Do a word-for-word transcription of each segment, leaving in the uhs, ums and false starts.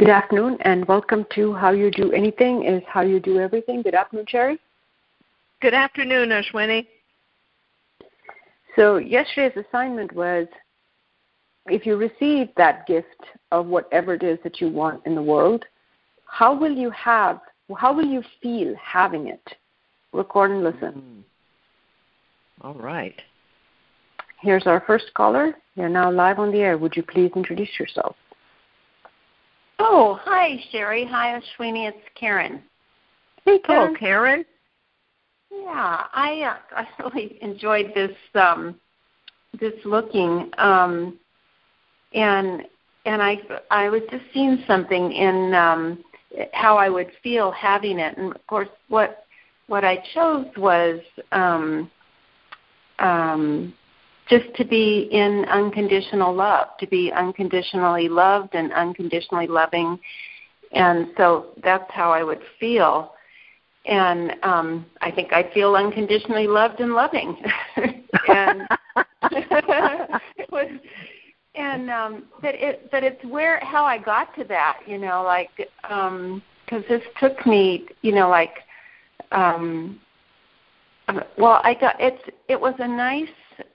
Good afternoon, and welcome to How You Do Anything is How You Do Everything. Good afternoon, Sherry. Good afternoon, Ashwini. So yesterday's assignment was, if you receive that gift of whatever it is that you want in the world, how will you have, how will you feel having it? Record and listen. Mm. All right. Here's our first caller. You're now live on the air. Would you please introduce yourself? Oh, hi, Sherry. Hi, Ashwini. It's Karen. Hey, Hello, Karen. Karen. Yeah, I uh, I really enjoyed this um, this looking, um, and and I I was just seeing something in um, how I would feel having it, and of course what what I chose was um, um, just to be in unconditional love, to be unconditionally loved and unconditionally loving. And so that's how I would feel. And um, I think I feel unconditionally loved and loving. and it was, and um, that it that it's where how I got to that, you know, like um, because this took me, you know, like um, well, I got it's it was a nice.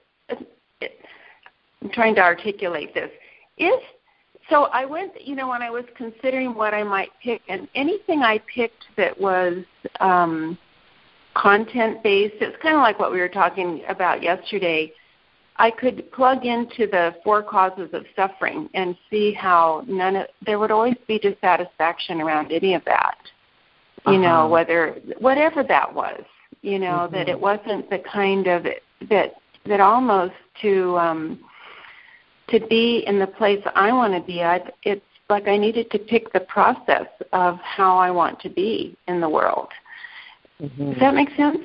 I'm trying to articulate this. If so, I went. You know, when I was considering what I might pick, and anything I picked that was um, content-based, it's kind of like what we were talking about yesterday. I could plug into the four causes of suffering and see how none of there would always be dissatisfaction around any of that. You uh-huh. know, whether whatever that was. You know, mm-hmm. that it wasn't the kind of that. that almost to um, to be in the place I want to be, I, it's like I needed to pick the process of how I want to be in the world. Mm-hmm. Does that make sense?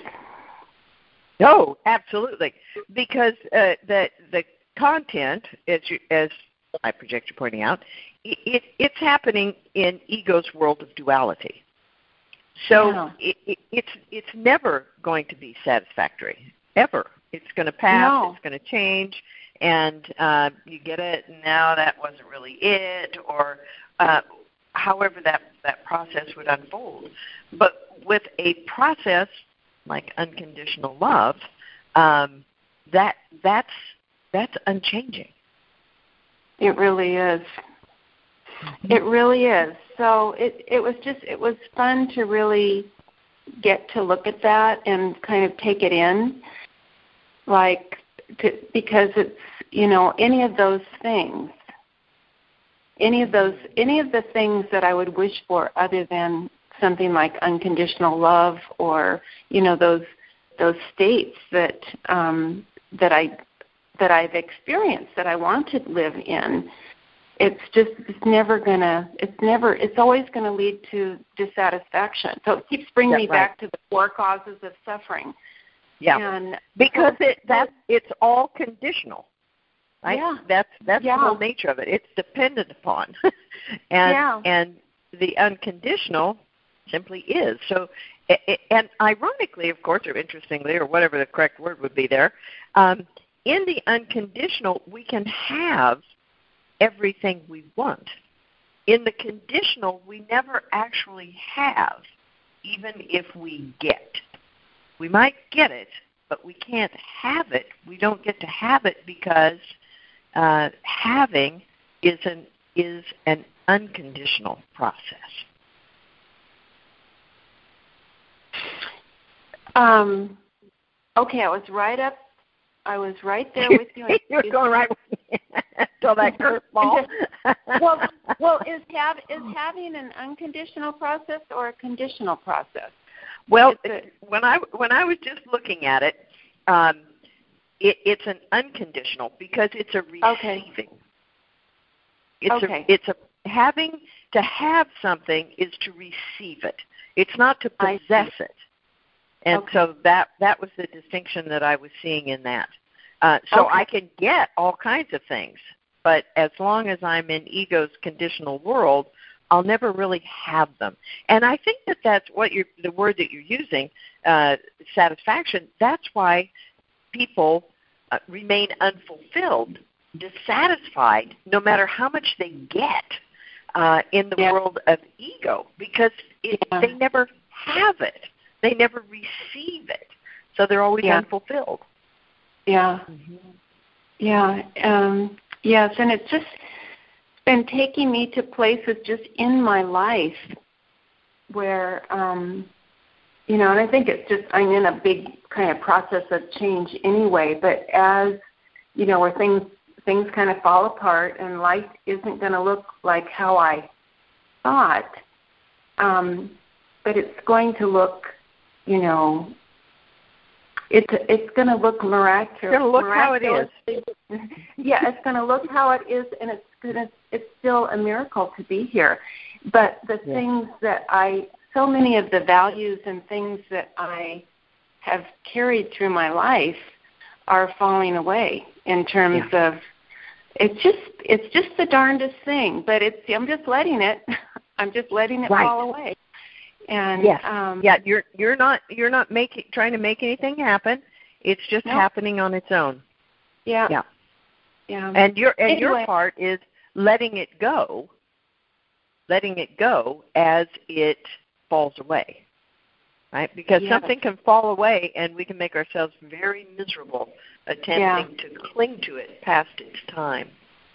No, absolutely. Because uh, the the content, as you, as I project you're pointing out, it, it's happening in ego's world of duality. So yeah. it, it, it's it's never going to be satisfactory, ever. It's going to pass, no. It's going to change, and uh, you get it, and now that wasn't really it, or uh, however that, that process would unfold. But with a process like unconditional love, um, that that's that's unchanging. It really is. Mm-hmm. It really is. So it, it was just, it was fun to really get to look at that and kind of take it in. Like, to, because it's, you know, any of those things, any of those, any of the things that I would wish for other than something like unconditional love or, you know, those those states that um, that I that I've experienced that I want to live in, it's just it's never gonna, it's never, it's always gonna lead to dissatisfaction. So it keeps bringing That's me right. back to the four causes of suffering. Yeah, and, because it that it's all conditional, right? Yeah, that's that's yeah. the whole nature of it. It's dependent upon, and yeah. and the unconditional simply is. So, and ironically, of course, or interestingly, or whatever the correct word would be there, um, in the unconditional, we can have everything we want. In the conditional, we never actually have, even if we get. We might get it, but we can't have it. We don't get to have it because uh, having is an is an unconditional process. Um. Okay, I was right up. I was right there with you. You're going right until that curveball. well, well, is have is having an unconditional process or a conditional process? Well, when I when I was just looking at it, um, it it's an unconditional because it's a receiving. Okay. It's okay. a it's a having to have something is to receive it. It's not to possess it. And okay. so that that was the distinction that I was seeing in that. Uh, so okay. I can get all kinds of things, but as long as I'm in ego's conditional world, I'll never really have them. And I think that that's what you're, the word that you're using, uh, satisfaction, that's why people uh, remain unfulfilled, dissatisfied, no matter how much they get. uh, in the yeah. world of ego because it, yeah. they never have it. They never receive it. So they're always yeah. unfulfilled. Yeah. Mm-hmm. Yeah. Um, yes, and it's just been taking me to places just in my life where, um, you know, and I think it's just, I'm in a big kind of process of change anyway, but as, you know, where things things kind of fall apart and life isn't going to look like how I thought, um, but it's going to look, you know, it's it's going to look miraculous. It's going to look how it is. Yeah, it's going to look how it is, and it's gonna, it's still a miracle to be here. But the yeah. things that I, so many of the values and things that I have carried through my life are falling away in terms yeah. of, it's just it's just the darndest thing. But it's I'm just letting it, I'm just letting it right. fall away. And yes. um, yeah, you're you're not you're not making trying to make anything happen. It's just nope. happening on its own. Yeah. Yeah. Yeah. And your and anyway. your part is letting it go, letting it go as it falls away. Right? Because yes. something can fall away and we can make ourselves very miserable attempting yeah. to cling to it past its time.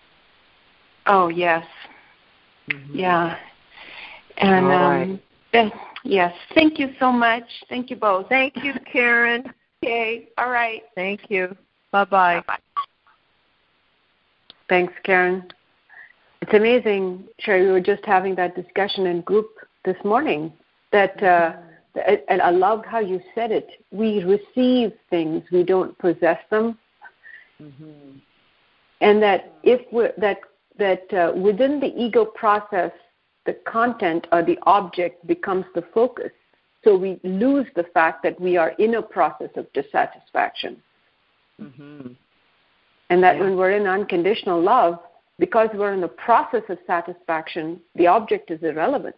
Oh, yes. Mm-hmm. Yeah. And All um right. uh, yes, thank you so much. Thank you both. Thank you, Karen. Okay. All right. Thank you. Bye-bye. Bye-bye. Thanks, Karen. It's amazing, Sherry, we were just having that discussion in group this morning that, uh, and I loved how you said it, we receive things, we don't possess them. Mm-hmm. And that if we're, that, that uh, within the ego process, the content or the object becomes the focus. So we lose the fact that we are in a process of dissatisfaction. Mm-hmm. And that yeah. when we're in unconditional love, because we're in the process of satisfaction, the object is irrelevant.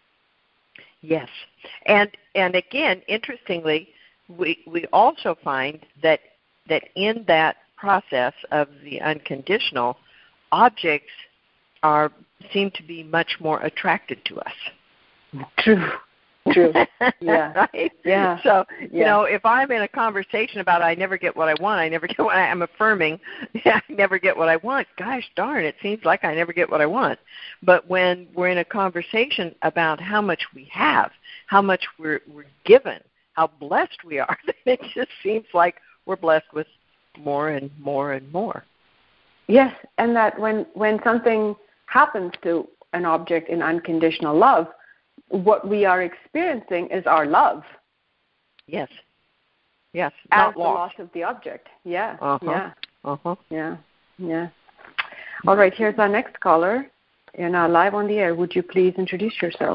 Yes. And and again, interestingly, we we also find that that in that process of the unconditional, objects are seem to be much more attracted to us. True. True. Yeah. Right? Yeah. So, yeah. you know, if I'm in a conversation about I never get what I want, I never get what I, I'm affirming, I never get what I want, gosh darn, it seems like I never get what I want. But when we're in a conversation about how much we have, how much we're, we're given, how blessed we are, it just seems like we're blessed with more and more and more. Yes, and that when, when something happens to an object in unconditional love, what we are experiencing is our love. Yes. Yes. As Not the lost. loss of the object. Yeah. Uh-huh. Yeah. Uh-huh. Yeah. Yeah. All right, here's our next caller. You're now live on the air. Would you please introduce yourself?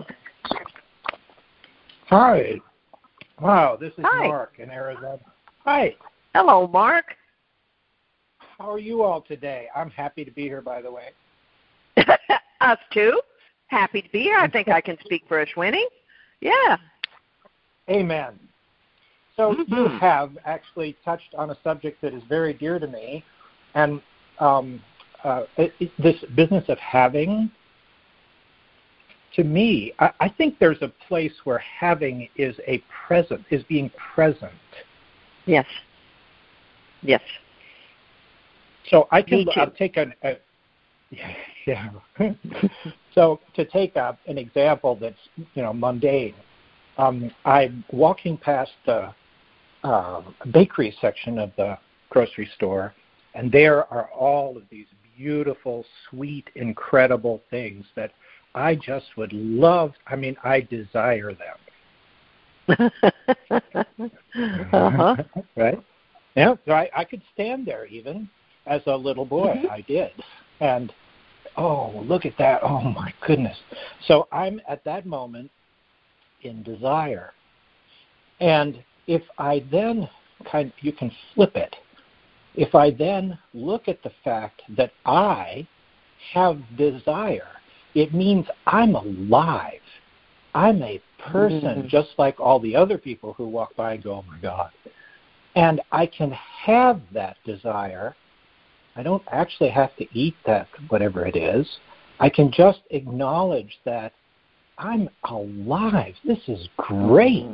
Hi. Wow, this is Hi. Mark in Arizona. Hi. Hello, Mark. How are you all today? I'm happy to be here, by the way. Us too. Happy to be here. I think I can speak for us, Winnie. Yeah. Amen. So mm-hmm. you have actually touched on a subject that is very dear to me, and um, uh, it, it, this business of having. To me, I, I think there's a place where having is a present, is being present. Yes. Yes. So I can I'll take an. A, Yeah. So to take a, an example that's, you know, mundane, um, I'm walking past the uh, bakery section of the grocery store, and there are all of these beautiful, sweet, incredible things that I just would love. I mean, I desire them. uh-huh. Right? Yeah. So I, I could stand there even as a little boy. Mm-hmm. I did. And oh, look at that. Oh, my goodness. So I'm at that moment in desire. And if I then kind of, you can flip it. If I then look at the fact that I have desire, it means I'm alive. I'm a person mm-hmm. just like all the other people who walk by and go, oh, my God. And I can have that desire. I don't actually have to eat that, whatever it is, I can just acknowledge that I'm alive. This is great.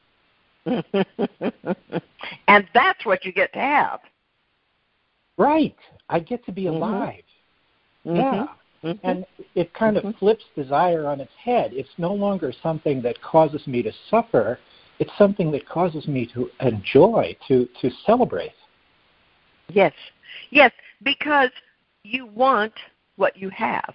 And that's what you get to have. Right. I get to be alive. Mm-hmm. Yeah. Mm-hmm. And it kind of mm-hmm. flips desire on its head. It's no longer something that causes me to suffer. It's something that causes me to enjoy, to, to celebrate. Yes. Yes, because you want what you have.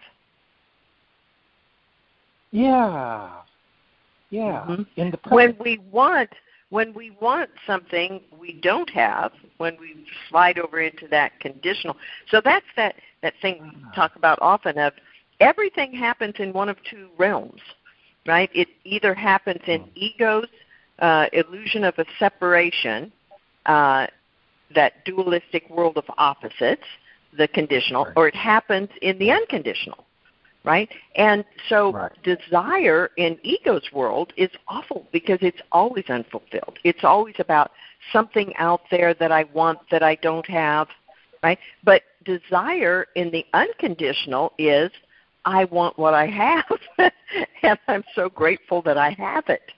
Yeah. Yeah. Mm-hmm. In the when we want when we want something we don't have, when we slide over into that conditional. So that's that, that thing we talk about often of everything happens in one of two realms, right? It either happens in ego's uh, illusion of a separation, uh, that dualistic world of opposites, the conditional, or it happens in the unconditional. Right? And so right. desire in ego's world is awful because it's always unfulfilled. It's always about something out there that I want that I don't have, right? But desire in the unconditional is I want what I have, and I'm so grateful that I have it.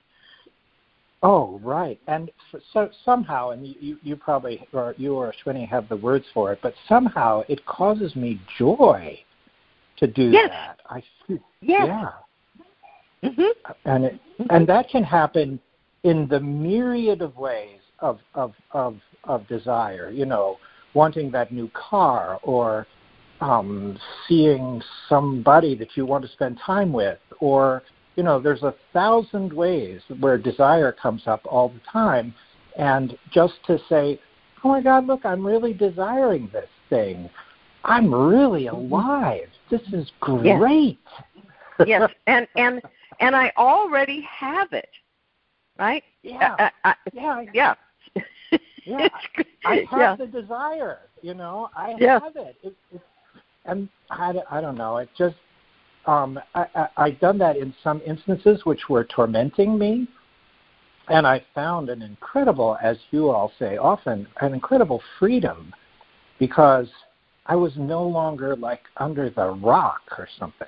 Oh, right. And so somehow, and you, you probably, or you or Ashwini have the words for it, but somehow it causes me joy to do yes. that. I feel, yes. yeah. Mm-hmm. And it, and that can happen in the myriad of ways of, of of of desire. You know, wanting that new car, or um, seeing somebody that you want to spend time with, or you know, there's a thousand ways where desire comes up all the time. And just to say, oh my God, look, I'm really desiring this thing. I'm really alive. This is great. Yes, yes. and and and I already have it, right? Yeah, I, I, yeah, yeah. yeah. I have yeah. the desire. You know, I yeah. have it. it, it and I, I don't know. It just um, I, I I've done that in some instances which were tormenting me, and I found an incredible, as you all say often, an incredible freedom, because I was no longer like under the rock or something.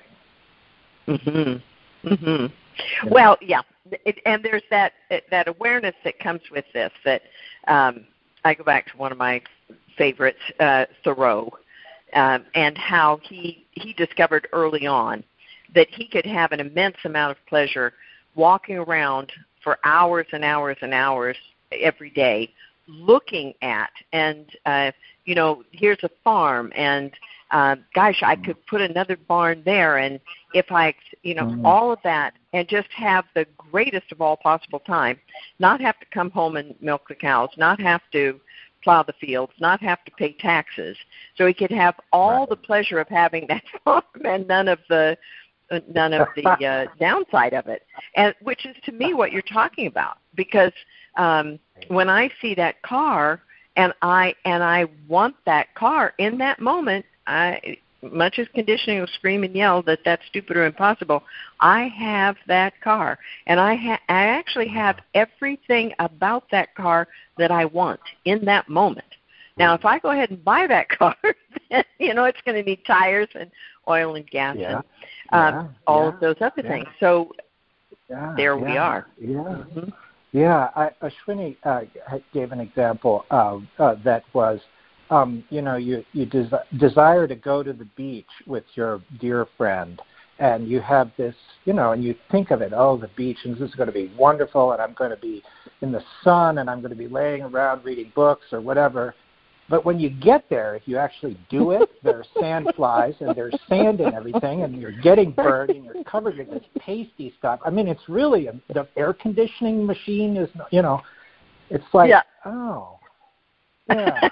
Mm-hmm. Mm-hmm. Yeah. Well, yeah, it, and there's that that awareness that comes with this. That um, I go back to one of my favorites, uh, Thoreau, um, and how he he discovered early on that he could have an immense amount of pleasure walking around for hours and hours and hours every day, looking at and uh, you know, here's a farm, and uh, gosh, I could put another barn there, and if I, you know, mm-hmm. all of that, and just have the greatest of all possible time, not have to come home and milk the cows, not have to plow the fields, not have to pay taxes, so he could have all right. the pleasure of having that farm and none of the uh, none of the uh, downside of it, and which is to me what you're talking about, because um, when I see that car. And I and I want that car in that moment. I, much as conditioning will scream and yell that that's stupid or impossible, I have that car, and I ha- I actually have everything about that car that I want in that moment. Now, if I go ahead and buy that car, then, you know, it's going to need tires and oil and gas yeah. and um, yeah. all yeah. of those other yeah. things. So yeah. there yeah. we are. Yeah. Mm-hmm. Yeah, I, Ashwini uh, gave an example of, uh, that was, um, you know, you, you des- desire to go to the beach with your dear friend, and you have this, you know, and you think of it, oh, the beach, and this is going to be wonderful, and I'm going to be in the sun, and I'm going to be laying around reading books or whatever. But when you get there, if you actually do it, there are sand flies and there's sand and everything, and you're getting burned and you're covered in this pasty stuff. I mean, it's really a, the air conditioning machine is, you know, it's like, yeah. oh, yeah.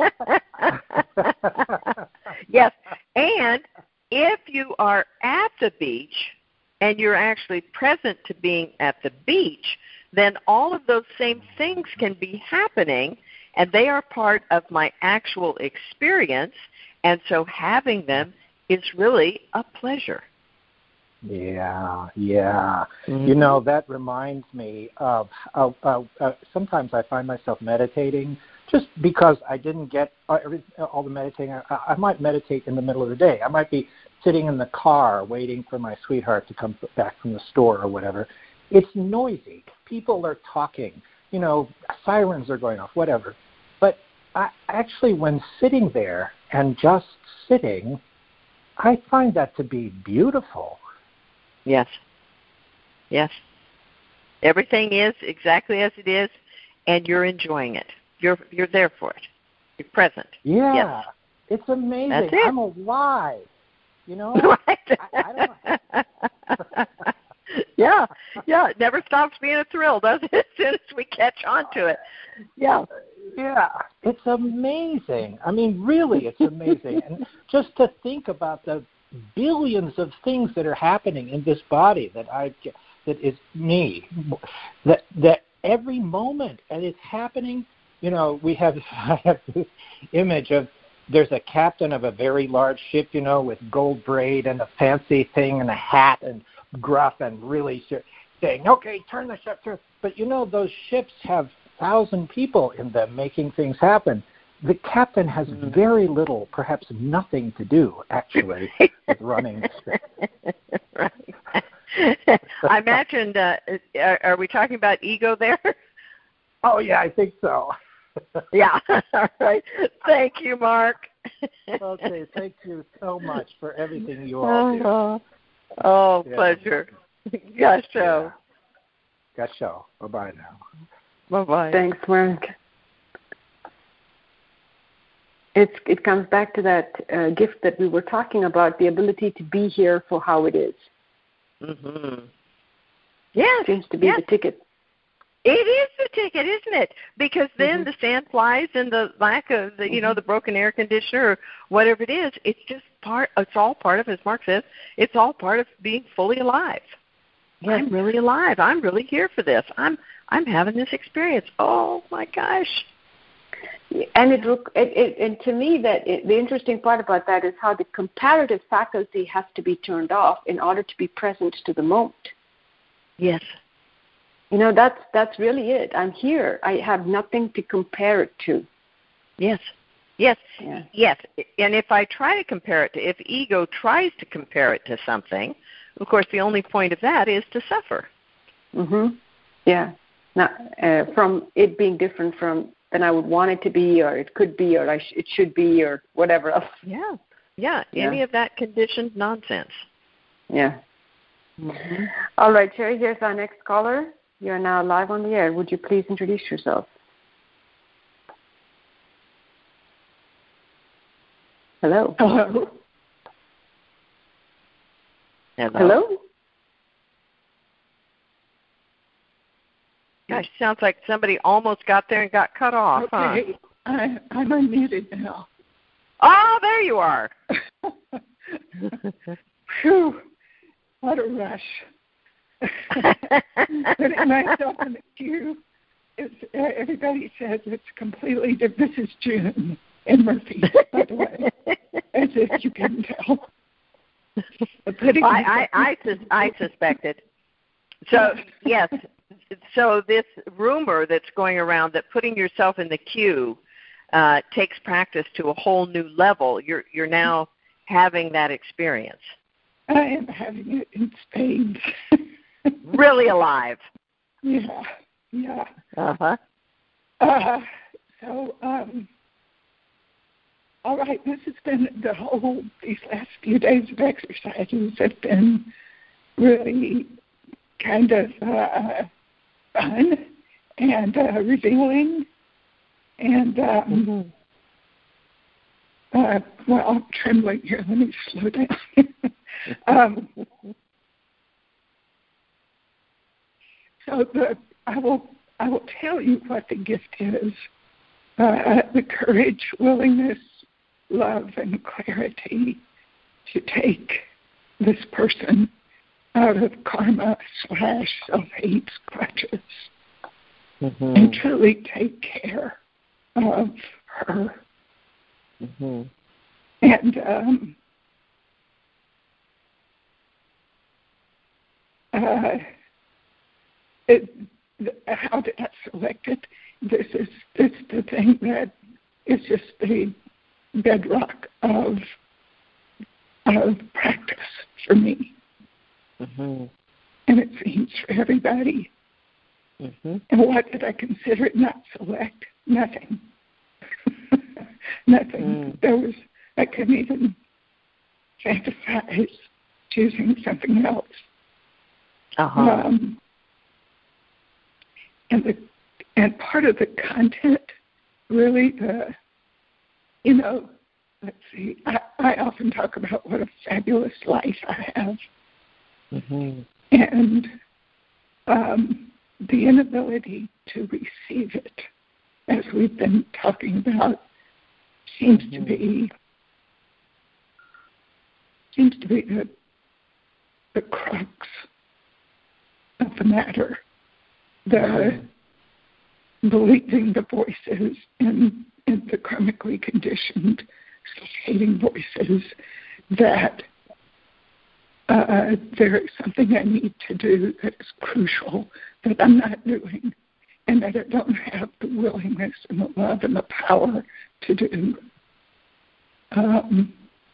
Yes, and if you are at the beach and you're actually present to being at the beach, then all of those same things can be happening, and they are part of my actual experience, and so having them is really a pleasure. Yeah, yeah. Mm-hmm. You know, that reminds me of, of uh, uh, sometimes I find myself meditating just because I didn't get uh, every, all the meditating. I, I might meditate in the middle of the day. I might be sitting in the car waiting for my sweetheart to come back from the store or whatever. It's noisy. People are talking. You know, sirens are going off, whatever. But I, actually, when sitting there and just sitting, I find that to be beautiful. Yes. Yes. Everything is exactly as it is, and you're enjoying it. You're you're there for it. You're present. Yeah. Yes. It's amazing. That's it. I'm alive. You know? Right. I, I don't Yeah. Yeah. It never stops being a thrill, does it? As soon as we catch on to it. Yeah. Yeah. It's amazing. I mean, really, it's amazing. And just to think about the billions of things that are happening in this body that I that is me, that that every moment, and it's happening. You know, we have I have this image of there's a captain of a very large ship, you know, with gold braid and a fancy thing and a hat and gruff and really saying, okay, turn the ship, turn. But you know, those ships have a thousand people in them making things happen. The captain has mm-hmm. very little, perhaps nothing to do, actually, with running the ship. Right. I imagined, uh, are, are we talking about ego there? Oh, yeah, I think so. Yeah. All right. Thank you, Mark. Okay. Thank you so much for everything you all do. Oh, oh yeah. Pleasure. Gosh, show. Yeah. Gosh, show. Bye-bye now. Bye-bye. Thanks, Mark. It's, it comes back to that uh, gift that we were talking about, the ability to be here for how it is. Mm-hmm. Yeah. Seems to be yes. the ticket. It is the ticket, isn't it? Because then mm-hmm. the sand flies and the lack of the, you know, the broken air conditioner or whatever it is, it's just part, it's all part of, as Mark says, it's all part of being fully alive. Yes. I'm really alive. I'm really here for this. I'm, I'm having this experience. Oh my gosh. And it, it, it and to me, that it, the interesting part about that is how the comparative faculty has to be turned off in order to be present to the moment. Yes. You know, that's that's really it. I'm here. I have nothing to compare it to. Yes. Yes. Yeah. Yes. And if I try to compare it to, if ego tries to compare it to something, of course, the only point of that is to suffer. Mhm. Yeah. Now, uh, from it being different from than I would want it to be, or it could be, or I sh- it should be, or whatever else. Yeah. Yeah. Yeah. Any of that conditioned nonsense. Yeah. Mm-hmm. All right, Sherry, here's our next caller. You're now live on the air. Would you please introduce yourself? Hello. Hello. Hello. Hello? Gosh, sounds like somebody almost got there and got cut off, okay. huh? I, I'm unmuted now. Oh, there you are. Phew. What a rush. Putting myself in the queue. It's, everybody says it's completely different. This is June in Murphy, by the way, as if you can tell. I, I, I, sus- I suspected. So, yes. So this rumor that's going around that putting yourself in the queue uh, takes practice to a whole new level. You're you're now having that experience. I am having it in spades. Really alive. Yeah, yeah. Uh-huh. Uh, so, um, all right, this has been the whole, these last few days of exercises have been really kind of uh, fun and uh, revealing. And, um, mm-hmm. uh, well, I'm trembling here. Let me slow down. um, so the, I will I will tell you what the gift is. Uh, the courage, willingness, love, and clarity to take this person out of karma slash self-hate clutches mm-hmm. and truly take care of her. Mm-hmm. And um, uh, it, how did I select it? This is this is the thing that is just the bedrock of of practice for me. Mm-hmm. And it seems for everybody. Mm-hmm. And what did I consider it not select? Nothing. Nothing. Mm. There was, I couldn't even fantasize choosing something else. Uh-huh. Um, and the and part of the content, really, the you know, let's see. I, I often talk about what a fabulous life I have, mm-hmm. and um, the inability to receive it, as we've been talking about, seems mm-hmm. to be seems to be the the crux of the matter. The mm-hmm. believing the voices in, in the karmically conditioned, self-hating voices that uh, there is something I need to do that is crucial that I'm not doing, and that I don't have the willingness and the love and the power to do. Um,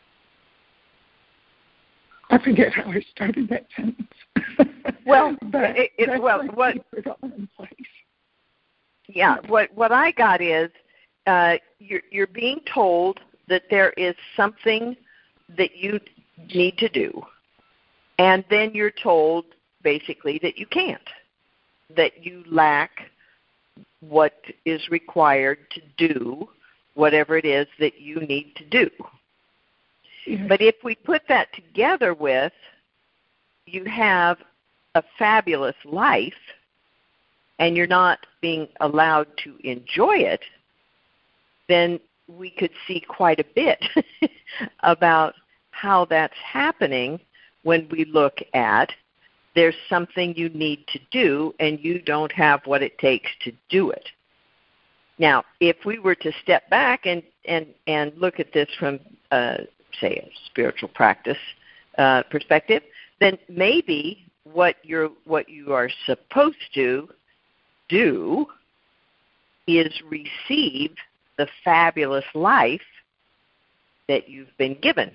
I forget how I started that sentence. Well, but it, it, well, what? It all in place. Yeah, what what I got is uh, you're you're being told that there is something that you need to do, and then you're told basically that you can't, that you lack what is required to do whatever it is that you need to do. Yes. But if we put that together with you have a fabulous life and you're not being allowed to enjoy it, then we could see quite a bit about how that's happening when we look at there's something you need to do and you don't have what it takes to do it. Now, if we were to step back and, and, and look at this from, uh, say, a spiritual practice uh, perspective, then maybe what you're what you are supposed to do is receive the fabulous life that you've been given.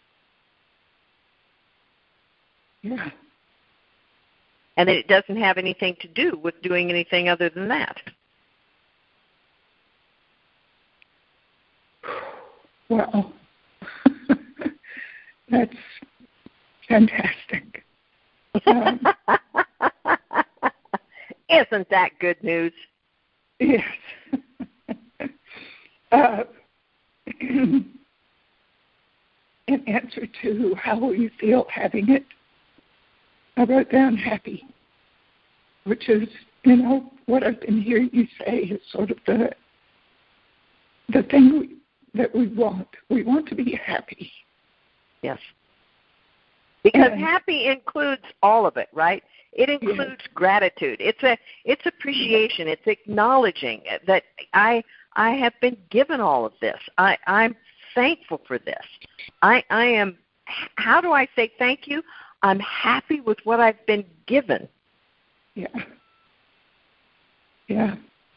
Yeah. And that it doesn't have anything to do with doing anything other than that. Well, that's fantastic. Um, Isn't that good news? Yes. uh, in answer to how will you feel having it, I wrote down happy, which is, you know, what I've been hearing you say is sort of the the thing we, that we want. We want to be happy. Yes. Because and, happy includes all of it, right? It includes yes. gratitude. It's a it's appreciation. It's acknowledging that I I have been given all of this. I, I'm thankful for this. I I am how do I say thank you? I'm happy with what I've been given. Yeah. Yeah.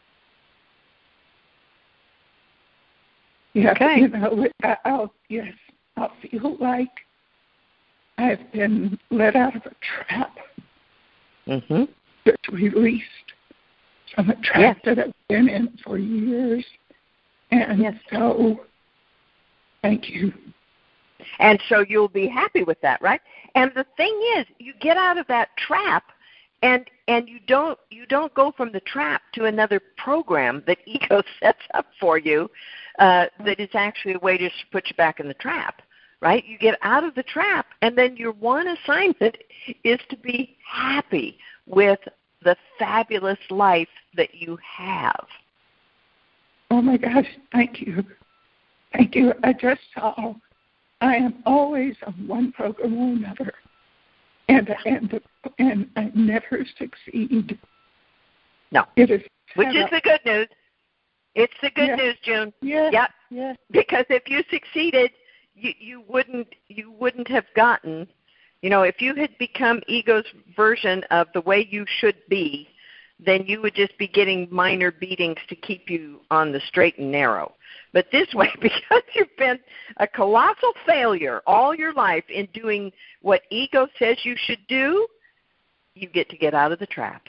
Yeah. Okay. You know, I'll yes, I'll feel like I've been let out of a trap. Mm-hmm. Just released from a trap yes. that I've been in for years. And yes. so, thank you. And so you'll be happy with that, right? And the thing is, you get out of that trap, and and you don't you don't go from the trap to another program that ego sets up for you uh, that is actually a way to put you back in the trap, right? You get out of the trap, and then your one assignment is to be happy with the fabulous life that you have. Oh, my gosh, thank you. Thank you. I just saw I am always on one program or another, and and and I never succeed. No, it is which is the good news. It's the good yes. news, June. Yes. Yep. Yes. Because if you succeeded, you you wouldn't you wouldn't have gotten. You know, if you had become ego's version of the way you should be, then you would just be getting minor beatings to keep you on the straight and narrow. But this way, because you've been a colossal failure all your life in doing what ego says you should do, you get to get out of the trap.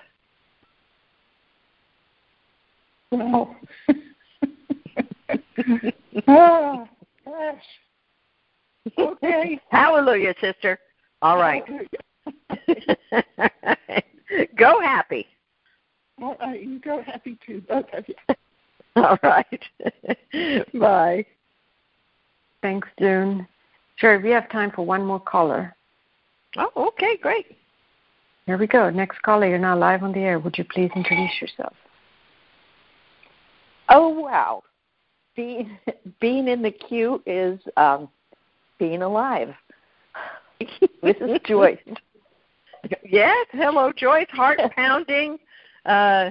Wow. Oh, gosh. Okay. Hallelujah, sister. All right. Go happy. All right, you go happy too, both of you. All right. Bye. Thanks, June. Sure, we have time for one more caller. Oh, okay, great. Here we go. Next caller, you're now live on the air. Would you please introduce yourself? Oh, wow. Being, being in the queue is um, being alive. This is Joyce. Yes, hello, Joyce. Heart pounding. Uh,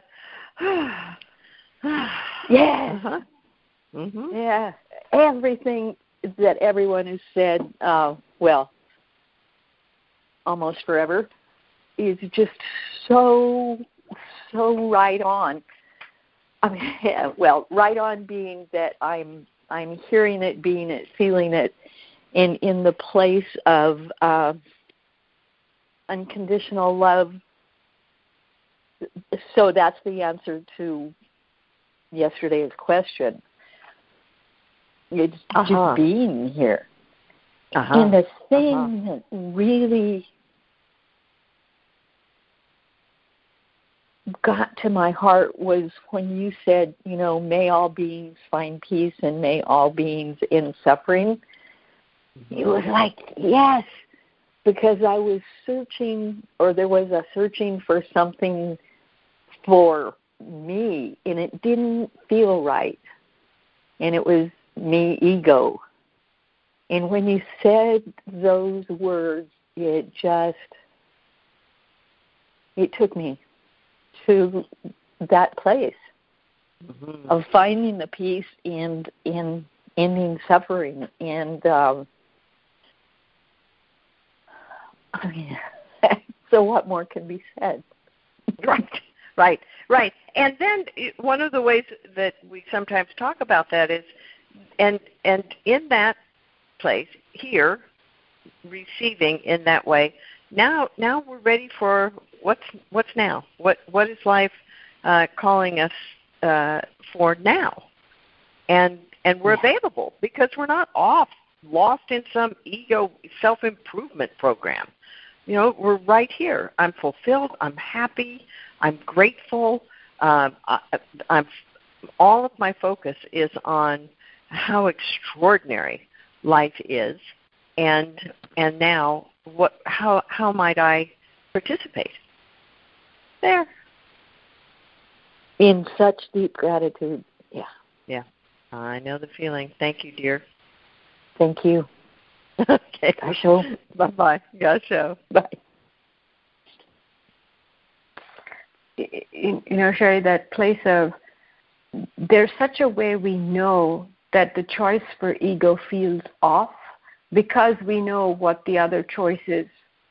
yes. Uh-huh. Mm-hmm. Yeah. Everything that everyone has said, uh, well, almost forever, is just so, so right on. I mean, yeah, well, right on being that I'm I'm hearing it, being it, feeling it, in in the place of uh, unconditional love. So that's the answer to yesterday's question. It's uh-huh. just being here. Uh-huh. And the thing uh-huh. that really got to my heart was when you said, you know, may all beings find peace and may all beings end suffering. Mm-hmm. It was like, yes, because I was searching, or there was a searching for something for me, and it didn't feel right. And it was me, ego. And when you said those words, it just, it took me to that place mm-hmm. of finding the peace and in ending suffering. And um, I mean, so what more can be said? Right, right, right. And then one of the ways that we sometimes talk about that is, and and in that place here, receiving in that way. Now, now we're ready for what's what's now. What what is life uh, calling us uh, for now? And and we're yeah. available because we're not off, lost in some ego self-improvement program. You know, we're right here. I'm fulfilled. I'm happy. I'm grateful. Um, I, I'm all of my focus is on how extraordinary life is, and and now what? How how might I participate? There. In such deep gratitude. Yeah. Yeah. I know the feeling. Thank you, dear. Thank you. Okay. Gasho. Bye-bye. Gasho. Bye. You know, Sherry, that place of, there's such a way we know that the choice for ego feels off because we know what the other choice is.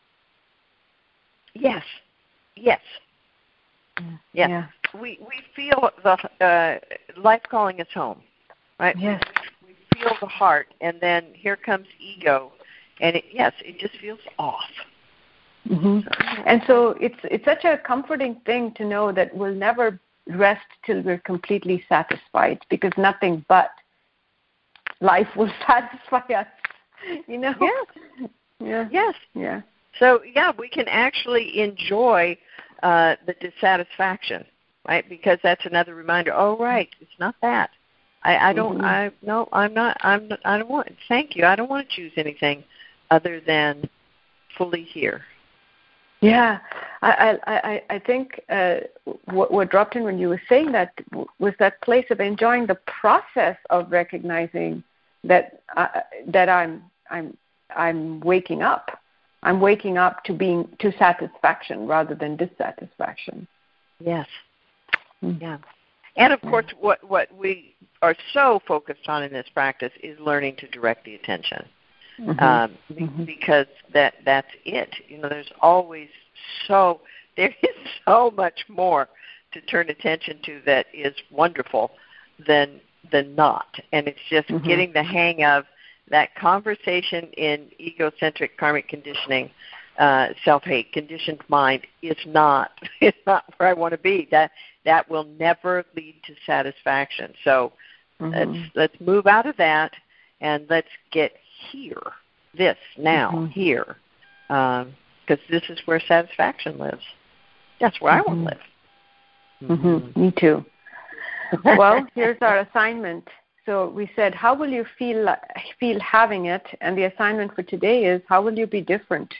Yes. Yes. Yes. Yeah. We we feel the uh, life calling us home, right? Yes. We, we feel the heart, and then here comes ego, and it, yes, it just feels off. Mm-hmm. And so it's it's such a comforting thing to know that we'll never rest till we're completely satisfied, because nothing but life will satisfy us. You know? Yes. Yeah. Yes. Yeah. So yeah, we can actually enjoy uh, the dissatisfaction, right? Because that's another reminder. Oh, right, it's not that. I, I don't. Mm-hmm. I no. I'm not. I'm. I don't want. Thank you. I don't want to choose anything other than fully here. Yeah, I I I think uh, what, what dropped in when you were saying that was that place of enjoying the process of recognizing that uh, that I'm I'm I'm waking up. I'm waking up to being to satisfaction rather than dissatisfaction. Yes. Mm-hmm. Yeah. And of course, what what we are so focused on in this practice is learning to direct the attention. Mm-hmm. Um, mm-hmm. Because that that's it. You know, there's always so there is so much more to turn attention to that is wonderful than than not. And it's just mm-hmm. getting the hang of that conversation in egocentric karmic conditioning, uh, self-hate, conditioned mind is not is not where I want to be. That that will never lead to satisfaction. So mm-hmm. let's let's move out of that and let's get here, this now, mm-hmm. here, because um, this is where satisfaction lives. That's where mm-hmm. I want to live. Mm-hmm. Me too. Well, here's our assignment. So we said, how will you feel feel having it? And the assignment for today is, how will you be different?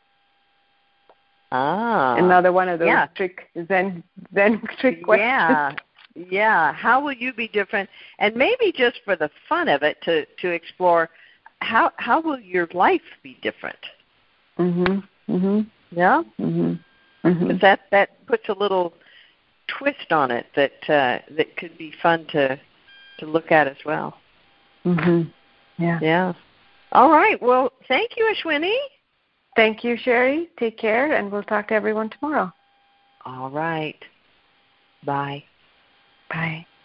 Ah, another one of those yeah. trick Zen Zen trick questions. Yeah, yeah. How will you be different? And maybe just for the fun of it, to to explore how how will your life be different? Mhm. Mhm. Yeah. Mhm. Mhm. That that puts a little twist on it that uh, that could be fun to to look at as well. Mhm. Yeah. Yeah. All right. Well, thank you, Ashwini. Thank you, Sherry. Take care, and we'll talk to everyone tomorrow. All right. Bye. Bye.